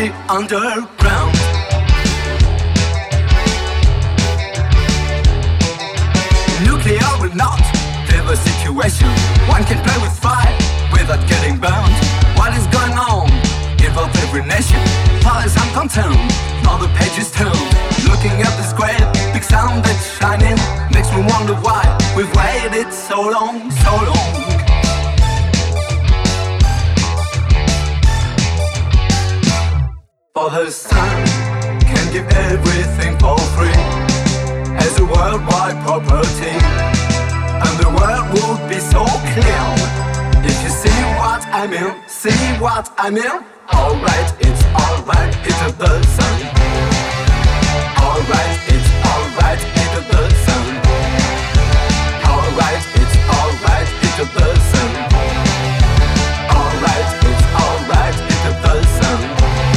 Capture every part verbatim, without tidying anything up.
the underground. Nuclear will not feel the situation. One can play with fire without getting burned. What is going on in both every nation? Far as I'm concerned, now the page is turned. Looking at this great big sun that's shining makes me wonder why we've waited so long, so long. For the sun can give everything for free as a worldwide property, and the world would be so clear if you see what I mean, see what I mean. Alright, it's alright, hit the sun. Alright, it's alright, hit the sun. Alright, it's alright, hit the sun. Alright, it's alright, hit the sun.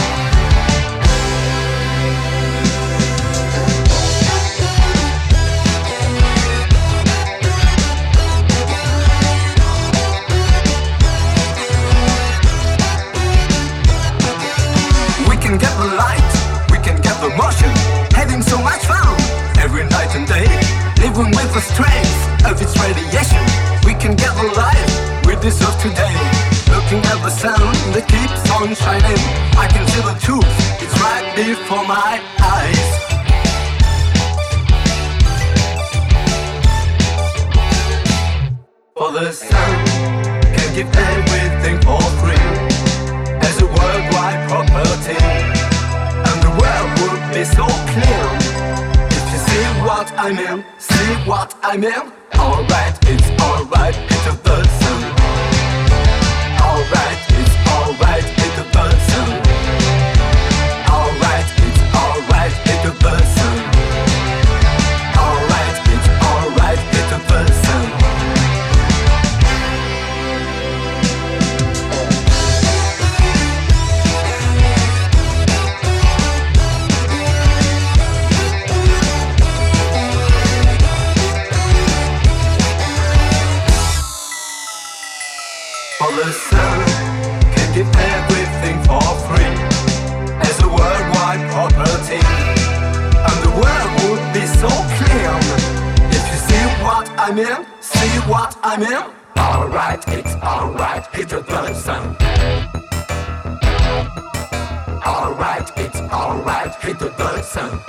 We can get the light, we can get the motion, having so much fun every night and day, living with the strength of its radiation. We can get the life we deserve today, looking at the sun that keeps on shining. I can see the truth, it's right before my eyes. For the sun can give everything for free as a worldwide property, and the world would be so clear if you see what I mean, see what I mean. Alright, it's alright, hit the sun. Alright, it's alright, hit the sun. Alright, it's alright, hit the sun. Alright, it's alright, hit the sun. For the sun can give everything for free as a worldwide property, and the world would be so clear if you see what I mean, see what I mean. Alright, it's alright, hit the sun. Alright, it's alright, hit the sun.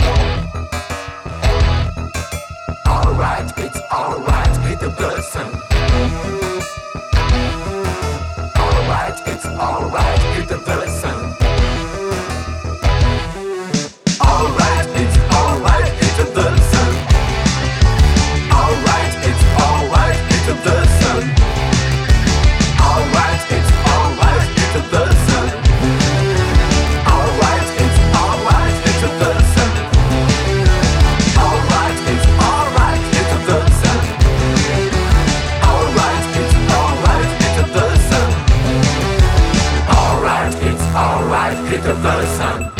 Alright, it's alright, hit the sun. Alright, it's alright, hit the sun. Alright, it's alright, hit the sun. Alright, it's alright, hit the sun. Alright, it's alright, hit the sun. Alright, it's alright, hit the sun. Alright, it's alright, hit the sun. Alright, it's alright, hit the sun. Alright, it's alright, hit the sun.